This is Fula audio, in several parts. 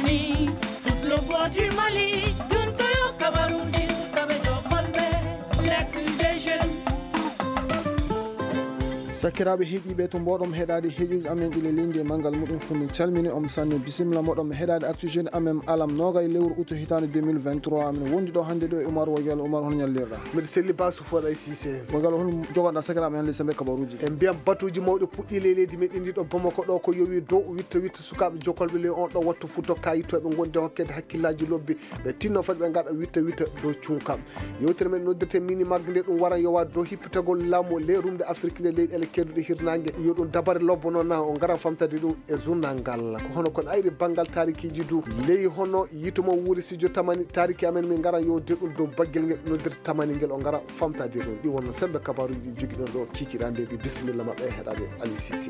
Mauritanie, toutes les voix du Mali, d'une Toyo Kabarundi, Sukabejo Kolbe, l'actu des jeunes. sakiraaɓe heeɗiɓe to mboɗom heɗade heeƴuji amen ɗile leydi e manggal muɗum fu min calmini on sanne bisimilla moɗon heɗade actu jeune amen alam nogay lewru août hitande 2023 amin wondi ɗo hannde ɗo e Oumar Woygal. Oumar hono ñallirɗa? mbiɗa selli basu foɗay Cissé. Woygal hono jogoɗa sakiraɓe hannde sembe kabaruji en mbiyam batuji mawɗi puɗɗi ley leydi meɗen ndi ɗo Bamako ɗo ko yowi dow witta sukaɓe jokolɓe ley on ɗo wattu futto kayitoɓe gonde hokkede hakkillaji lobbi ɓe tinno fati ɓe gaɗa witta dow cunkam. yewtere men noddirte mini magde nde ɗum wara yowa dow hippitagol laamu ley rumde Afrique nde leyɗele kedduɗe hirnangue yo ɗum dabare lobbo noon na on gara famtade ɗum e journal ngal ko hono kon ayri banggal tarikiji du ley hono yitumo wuuri studio tamani tariki amen min gara yo de ɗum dow baggel ngel noddirte tamani ngel on gara famtade ɗum ɗi wonno sembe kabaruji ɗi jogui ɗon ɗo kikiɗande ɗi bisimilla mabɓe heɗade Ali Cissé.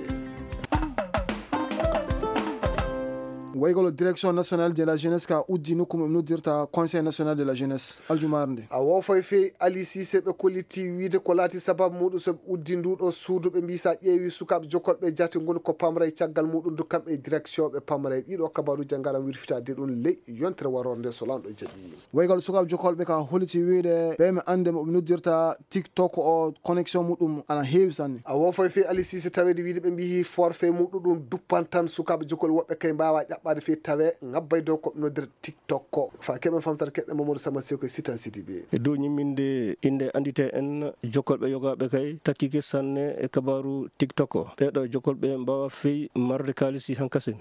Woygolo direction nationale de la jeunesse ka uddi nokkum noddirta conseil national de la jeunesse aljumarde a wofoy fe Ali Cissé ɓe kolliti wiide ko laati sababu muɗum so uddi nduɗo suudu ɓe mbi sa ƴeewi sukaɓe jokolɓe jati goni ko pamray caggal muɗum du kamɓe direction ɓe pamray ɗiɗo kabaruji ngara wirfitade ɗum ley yontere warorde so lanɗo jaaɓi. Woygol sukaɓe jokolɓe ka holliti wiide ɓe me ande moɓe noddirta TikTok o connexion muɗum ana heewi sanne. a wofoy fe Ali Cissé tawede wiide ɓe mbi forfait muɗum ɗum duppan tan sukaɓe jokolɓe woɓɓe kay mbawa ɓade fe tawe ngabbay dow ko nodder TikTok ko fa keɓen famtata keɗɗe Mamadou Sama Seko Sitan Sidibé e dow ñimminde inde andite en jokolɓe yogaɓe kay takkike sanne e kabaru TikTok o ɓeɗo jokolɓe mbawa feyi marde kalisi hankasen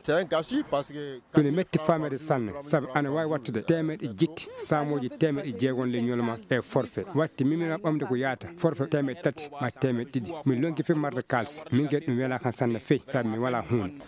ɗum metti famede sanne saabu ana wawi wattude temeɗe jetti samoji temeɗe jeegon leñolma e forfait watti mimina ɓamde ko yaata forfait temeɗe tati ma temeɗe ɗiɗi min lonki fe marde kalisi min gueɗe ɗum wela kan sanne feyi saabu mi wala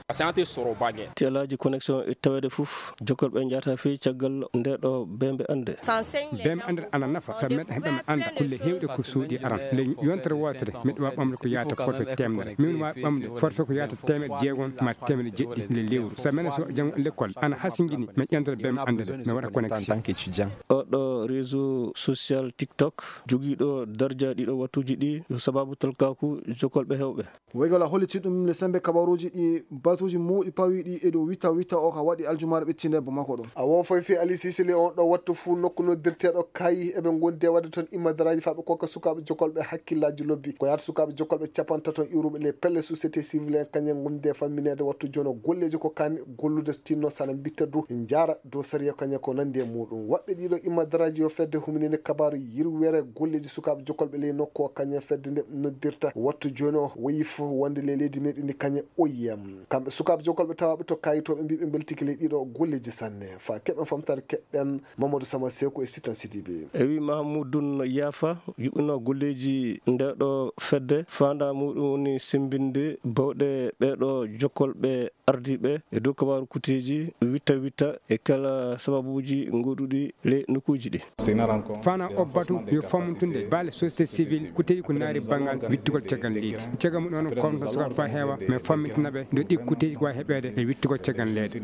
hunde tialaji connexion e tawede fof jokolɓe jata feyi caggal ndeɗo bembe ande bembe ande ana nafa saabu meɗen heɓe anda kulle hewɗe ko suuɗi aran le yontere wotere miɗo wawi ɓamde ko yaata forfait temedere min wawi ɓamde forfait ko yaata temeɗe jeegon ma temeɗe jeɗɗi le lewru saabu menen so janggo l'école ana hasingini min ƴandode bembe andede mi waɗa connexion oɗo réseau social TikTok joguiɗo dardia ɗiɗo wattuji ɗi yo sababu talkaku jokolɓe hewɓe. Woygol a holliti ɗum le sembe kabaruji ɗi batuji mawɗi pawi ɗi e ɗo witta o ka waɗi aljumare ɓettinde Bamako ɗo. a wofoy fe Ali Cissé le on ɗo wattu fu nokku noddirteɗo kayi eɓe gondi wadde toon immadaraji faɓe kokka sukaɓe jokolɓe hakkillaji lobbi ko yaata sukaɓe jokolɓe capantaton iwruɓe les pelle société civile en kañen gonde famminede wattu jono golleji ko kani gollude tinno sana bitta du jara dow sariya kañen ko nandi e muɗum waɓɓe ɗiɗo immadaraji yo fedde huminene kabaru yirwere golleji sukaɓe jokolɓe ley nokku o kañen fedde nde noddirta wattu joni o woyi fo wonde le leydi meɗen ndi kañen oyiyam kamɓe sukaɓe jokolɓe tawaɓe to kayitoɓe mbiɓe beltiki ley ɗiɗo golleji sanne fa keɓen famtare keɓɓen Mamadou Sama Seko e Sitan Sidibé e wi Mahmoudoun Yafa yuɓɓino golleji ndeɗo fedde fanda muɗum woni simbinde bawɗe ɓeɗo jokolɓe ardiɓe e dow kabaru kuteji witta e kala sababuji goɗuɗi le nokkuji ɗi fana o batu yo fammutunde baale société civile kuteji ko naari banggal wittugol caggal leydi caggal mum ɗon komta sukaɓe fa heewa mais fammitinaɓe do ɗi kuteji ko wawi heɓede e wittugol caggal leydi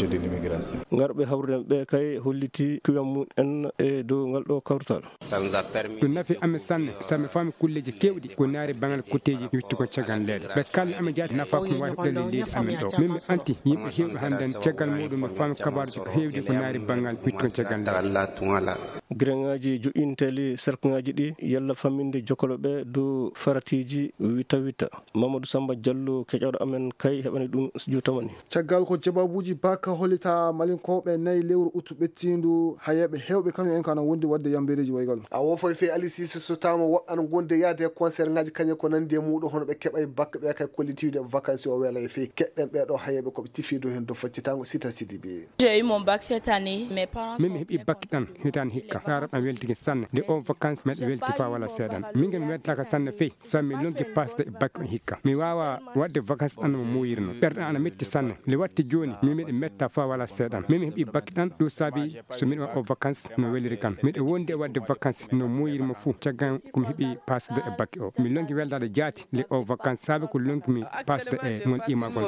garɓe hawrude ɓe kay holliti kuyam mum en e dow ngal ɗo kawrutal ɗum nafi amen sanne saabu mi faami kulleji kewɗi ko naari banggal kuteji wittugol caggal leydi ɓe kalno amen jaati nafa ko wawi heɓɗele leydi amen ɗo min mi anti yimɓe hewɓe hannden caggal muɗum mi faami kabaruji ko hewdi ko naari banggal wittugol caggal leydi guereŋaji joƴinteli cercle-ŋaji ɗi yalla famminde jokolɓe dow faratiji witta Mamadou Samba Diallo keƴoɗo amen kay heɓani ɗum studio tamani caggal ko jababuji baka hollita malinkoɓe nayyi lewru août ɓettindu hayeɓe hewɓe kañum en kana wondi wadde yambereji Woygol a wofoy fe Ali Cissé so tama woɓɓe an gonde yaade e concert ngaji kañum ko nandi e muɗum hono ɓe keɓay bakke ɓe kay kollitiwde vacances o weela e fe keɓɓen ɓeɗo hayeɓe koɓe tifido hen dow faccitango Sitan Sidibé. J'ai eu mon bac cette année mes parents min mi heeɓi bakke tan hitande hikka sara ɓe weltiki sanne nde o vacances meɗe welti fa wala seeɗan min gel mi weltaka sanne feyi saabu mi lonki pasde e bakke on hikka mi wawa wadde vacances ɗan no muyirno ɓerɗe ana metti sanne nde watti joni min miɗe metta fa wala seeɗan min mi heeɓi bakke ɗan ɗum saabi so miɗo waɗa o vacances no weliri kam miɗo wondi e wadde vacances no muyirmo fou caggal komi heeɓi pasde e bakke o mi lonki weldade jaati le o vacances saabi ko lonkimi pasde e gon imagol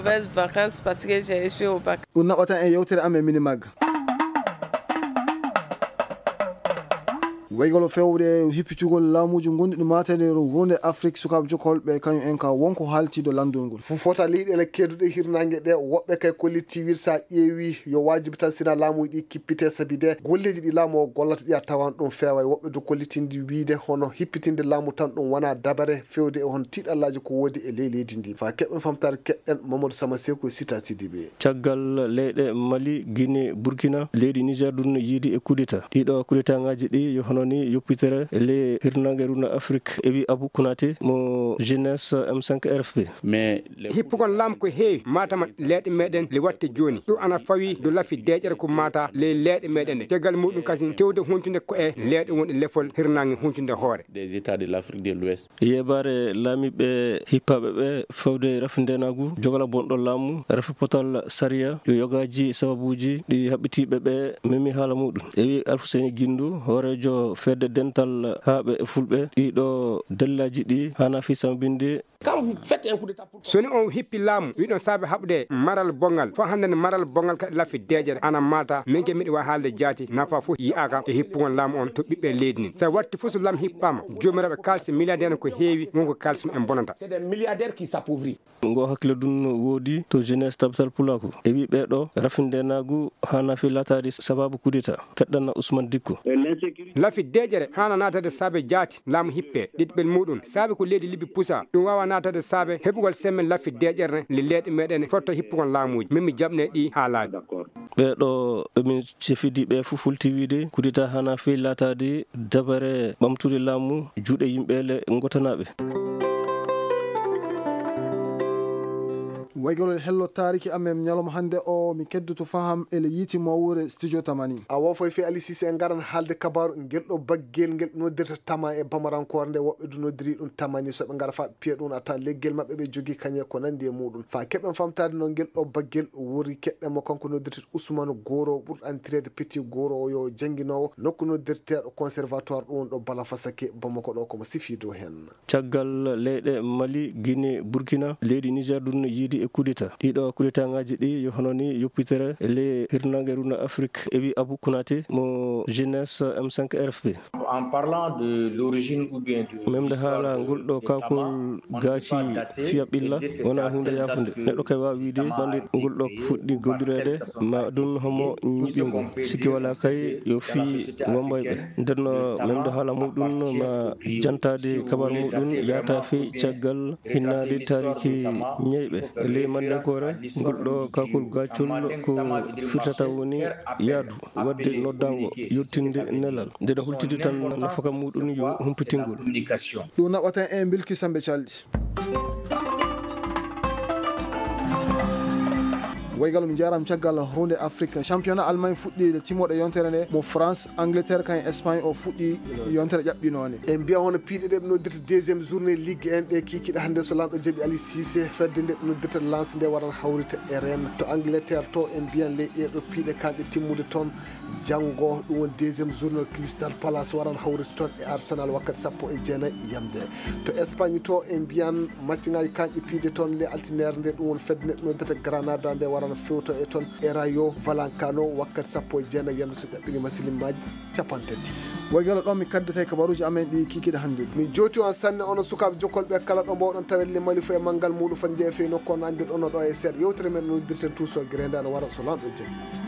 ɗum naɓatan e yewtere amen mini magga waygolo fewde hippitugol laamuji gonɗi matede wonde Afrique sukaɓe jokolɓe kañum en ka wonko haltido landol ngol fu fota leyɗele kedduɗe hirnangue ɗe woɓɓe kay kollitti wir sa ƴeewi yo wajibi tan sina laamuji ɗi kippite sabi de golleji ɗi laamu o gollata ɗi a tawan ɗum feewa woɓɓe do kollitindi wiide hono hippitinde laamu tan ɗum wona dabare fewde e hon tiɗallaji ko wodi e leydi ndi fa keɓɓen famtare keɗɗen Mamadou Sama Seko Sita Sidibé caggal leyɗe Mali Guinée Burkina leydi Niger ɗum yiidi e coup d'état ɗiɗo coup d'état ngaji ɗi yo hono ni yoppitere le hirnangue runa Afrique e wi Abou Kounaté mo jeunesse M5 RFP mais hippugol lam ko heewi matama leyɗe meɗen le watte joni ɗum ana fawi do lafi deƴere ko mata le leyɗe meɗen ɗe tegal muɗum kasi tewde huntude ko e leyɗe wonɗe lefol hirnangue huntude hoore des états de l'Afrique de l'Ouest yebare laamiɓe hippaɓe ɓe fewde rafindenagu jogala bonɗo laamu rafi potal saria yo yogaji sababuji ɗi haɓɓitiɓe ɓe memi haala muɗum e wi Alfousseni Guindou horejo fedde dental haaɓe e fulɓe ɗiɗo dalilaji ɗi hana fi sambinde soni on hippi laamu wiɗon saabe haɓde maral bongal fo hande maral bongal kadi lafi deƴere ana mata min ke miɗi wa haalde jaati nafa fof yiyaka e hippugol laamu on to ɓiɓɓe leydi ni sa watti fof so laam hippama jomiraɓe kalsi milliardaire ko heewi wonko kalsum en bonata ngo hakkille ɗum woodi to jeunesse tabatal pulako e wi ɓeɗo rafindenagu hana fi latade sababu coup d'état keɗɗanna Ousmane Dicko lafi deƴere hana natade saabe jaati laamu hippe ɗiɗɓel muɗum saabe ko leydi Libye pusa ɗum wawa natade saabe heɓugol semmen lafi deƴere le leyɗe meɗen fotto hippugol laamuji min mi jaɓne ɗi haalaji ɓeɗo ɓemin cefidi ɓe fof fulti wiide coup d'état hana fi latade dabare ɓamtude laamu juuɗe yimɓele gotanaɓe waygolol hello tariki amen ñalom hande o mi keddoto faham ele yiti mawure studio tamani a wofoy fe Ali Cissé en garan haalde kabaru ngel ɗo baggel ngel noddirta tama e bamarankore nde woɓɓe du noddiri ɗum tamani soɓe ngara fa piya ɗum a tan leggel mabɓe ɓe jogui kañe ko nandi e muɗum fa keɓen famtade no ngel ɗo baggel wori keɗɗenmo kanko noddirta Ousmane Goro ɓurɗo andirede Petit Goro o yo jangguinowo nokku noddirteɗo conservatoire ɗum ɗo Bala Fasake Bamako ɗo komo sifi dow hen caggal leyɗe Mali Guinée Burkina leydi Niger ɗum yiidi coup d'état ɗiɗo coup d'état ngaji ɗi yo hono ni yoppitere le hirnangue runa Afrique e wi Abou Kounaté mo jeunesse M5 RFP en parlant de l'origine ou bien de memde haala ngol ɗo kankol gaaci fiya ɓilla wona hunde yafude neɗɗo kay wawi wiide bandi ngol ɗo fuɗɗi gollirede ma ɗum homo ñiɗingo sikki wala kay yo fi wombayɓe ndenno memde haala muɗum ma jantade kabar muɗum yata fi caggal hinnade tariki ñeyɓe le mandenkore ngol ɗo kakol gaccol ko firtata woni yaadu wadde noddango yettinde nelal ndeɗo hultide tan nafaka muɗum yo humpitingol ɗum naɓata en bilki sambe calɗi waygal mi jaram caggal hunde Afrique championnat Allemagne fuɗɗi timoɗe yontere nde mo France Angleterre kañ Espagne o fuɗɗi yontere ƴaɓɓinone en mbiya hono piiɗe ɗe ɓe noddirta deuxiéme journée ligue en ɗe kikiɗe hannde so lamɗo jaaɓi Ali Cissé fedde nde ɓe noddirta lance nde waran hawrita e Rennes to Angleterre to en mbiyan leyɗeɗo piiɗe kanɗe timmude toon janggo ɗum woni deuxiéme journée Crystal Palace waran hawrita toon e Arsenal wakkati 19 yamde to Espagne to en mbiyan matchŋaji kanƴe piide toon le altinaire nde ɗum woni fedde nde ɓe noddirta Granada nde waran fewto e toon e Rayo Vallecano wakkati 19 yamde so ƴaɓɓiri masilimmaji 30 waygalo ɗon mi kaddete kabaruji amen ɗi kikiɗe hannde min jooti on sanne ono sukaɓe jokkolɓe kala ɗo mbawɗon tawelle Mali fo e manggal muɗum foti jeeya fe nokku on andir ono ɗo e seeɗa yewtere men noddirten tout so grende ana wara so lamɗo jaaɓi